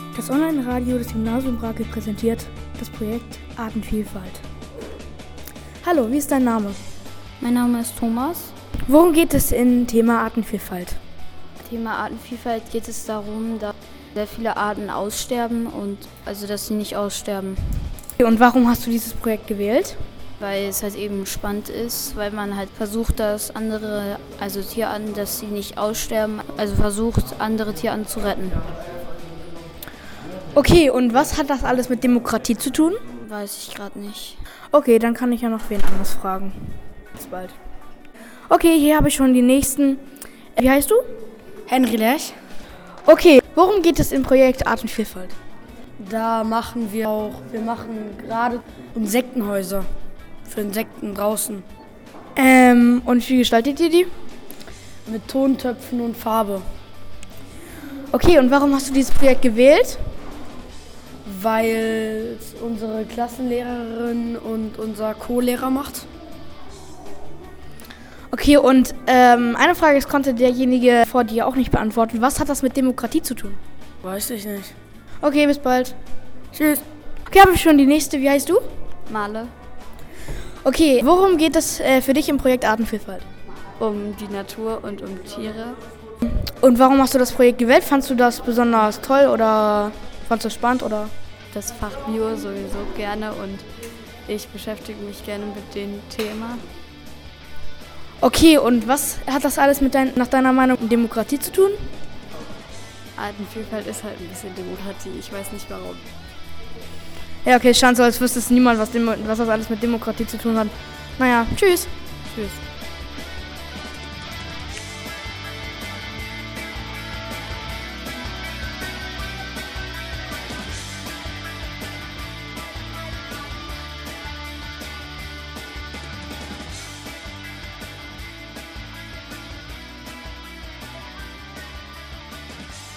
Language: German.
Das Online-Radio des Gymnasium Brake präsentiert das Projekt Artenvielfalt. Hallo, wie ist dein Name? Mein Name ist Thomas. Worum geht es im Thema Artenvielfalt? Im Thema Artenvielfalt geht es darum, dass sehr viele Arten aussterben und also dass sie nicht aussterben. Und warum hast du dieses Projekt gewählt? Weil es halt eben spannend ist, weil man halt versucht, dass andere, also Tierarten, dass sie nicht aussterben, also versucht, andere Tierarten zu retten. Okay, und was hat das alles mit Demokratie zu tun? Weiß ich gerade nicht. Okay, dann kann ich ja noch wen anders fragen. Bis bald. Okay, hier habe ich schon die nächsten. Wie heißt du? Henry Lerch. Okay, worum geht es im Projekt Artenvielfalt? Da machen wir gerade Insektenhäuser für Insekten draußen. Und wie gestaltet ihr die? Mit Tontöpfen und Farbe. Okay, und warum hast du dieses Projekt gewählt? Weil es unsere Klassenlehrerin und unser Co-Lehrer macht. Okay, und eine Frage, das konnte derjenige vor dir auch nicht beantworten. Was hat das mit Demokratie zu tun? Weiß ich nicht. Okay, bis bald. Tschüss. Okay, habe ich schon die nächste. Wie heißt du? Male. Okay, worum geht es für dich im Projekt Artenvielfalt? Um die Natur und um Tiere. Und warum hast du das Projekt gewählt? Fandst du das besonders toll oder fandst du es spannend? Oder? Das Fach Bio sowieso gerne und ich beschäftige mich gerne mit dem Thema. Okay, und was hat das alles nach deiner Meinung mit Demokratie zu tun? Artenvielfalt ist halt ein bisschen Demokratie, ich weiß nicht warum. Ja, okay, es scheint so, als wüsste es niemand, was das alles mit Demokratie zu tun hat. Naja, tschüss. Tschüss.